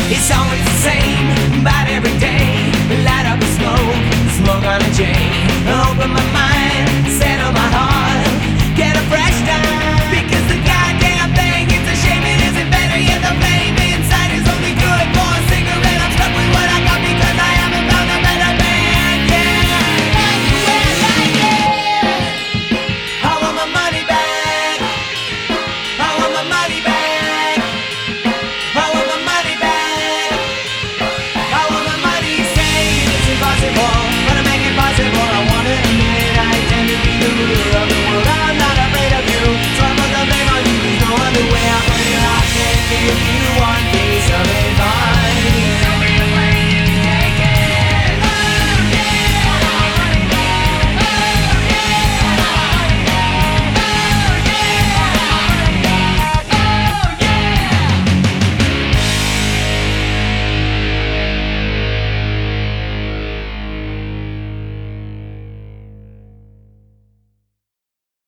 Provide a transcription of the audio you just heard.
It's always the same, but every day light up a smoke on a chain. Open my mind, settle my heart, get a fresh start. Because the goddamn thing, it's a shame it isn't better. Yet the flame inside is only good for a cigarette. I'm stuck with what I got because I haven't found a better band. Yeah. I want my money back. I want my money back.